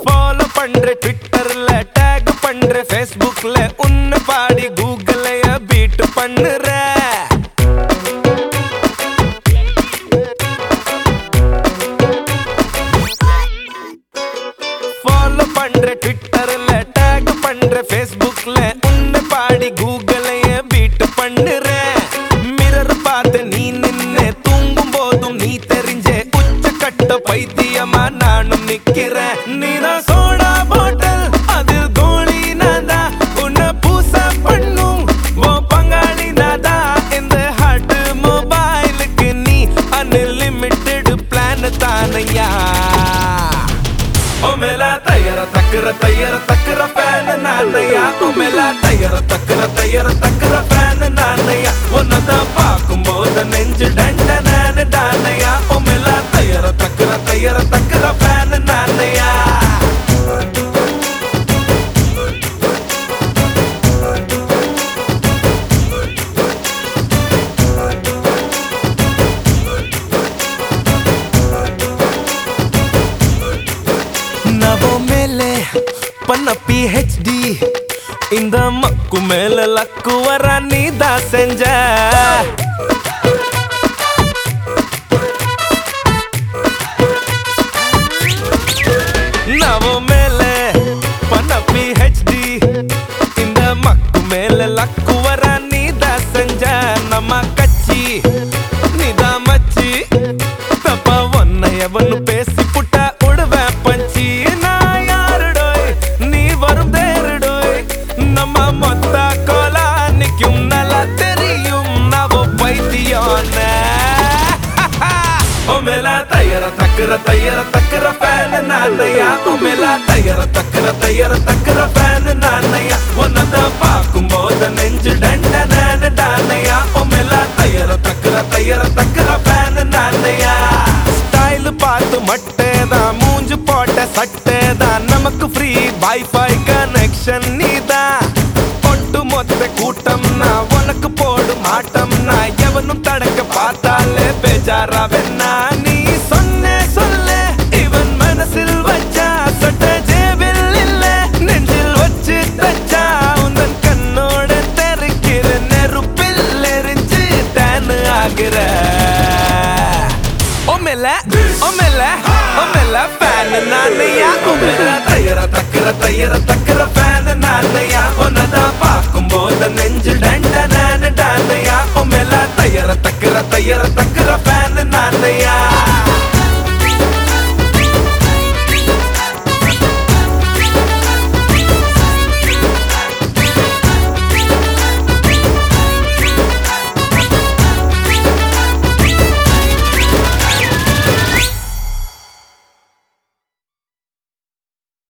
follow பண்ற ட்விட்டர்ல take பண்ற ஃபேஸ்புக்ல உன்னை பாடி கூகுளைய பீட் பண்ணுற ஃபாலோ பண்ற ட்விட்டர்ல டேக் பண்ற ஃபேஸ்புக்ல உன்னை பாடி கூகுளைய பீட் பண்ணுற மிரர் பார்த்து நீ நின்னு தூங்கும் போதும் நீ தெரிஞ்ச உச்சக்கட்ட பைத்தியமா நானும் நிக்கிறேன் நீதான் சோடா பாட்டில் அதில் கோழி நாதா உன்னை பூச பண்ணும் ஓ பங்காளி நாதா இந்த ஹார்ட் மொபைலுக்கு நீ அன்லிமிட்டெட் பிளான் தானையா ओ मेला तैयार तकरा फैन नानैया ओ मेला तैयार तकरा फैन नानैया उन्नदा पाकुம்போது நெஞ்சு டண்டனன டானையா ओ मेला तैयार तकरा फैन नानैया நவோ மேலே பண்ண PhD இந்த மக்கு மேல லக்கு வர நீதா செஞ்ச நவோ மேலே பண்ண PhD இந்த மக்கு மேல லக்கு வர நீதா செஞ்ச நம்ம கட்சி நீதா மச்சி தப்பா ஒன்ன எவனு பேசி புட்டா உடுவே பஞ்சி நான் யாருடோய் நீ வரும் தேருடோய் நம்ம மொத்த கோலானிக்கும் நல்லா தெரியும் நவோ பைத்தியோன ओ मेला तैयार तकरा फैन नानैया ओ मेला तैयार तकरा फैन नानैया उन्नदा पाकुம்போது நெஞ்சு டண்டனன டானையா ओ मेला तैयार तकरा फैन नानैया ஸ்டைல் பார்த்து மட்டேதான் மூஞ்சு போட்ட சட்டேதான் நமக்கு ஃப்ரீ வைஃபை கனெக்ஷன் நீதான் ஒட்டு மொத்த கூட்டம்னா உனக்கு போடும் ஆட்டம்னா எவனும் தடக்க பார்த்தாலே பேஜாராவென்னா நீ சொன்ன சொல்ல இவன் மனசில் வச்சா சட்ட ஜேபில் இல்ல நெஞ்சில் வச்சு தச்சா உந்தன் கண்ணோட தெருக்கிற நெருப்பில் எரிஞ்சு தேனு ஆகிற ओ मेला फैन नानैया ओ मेला तैयार तकरा फैन नानैया उन्नदा पाकुம்போது நெஞ்சு டண்டனன டானையா ओ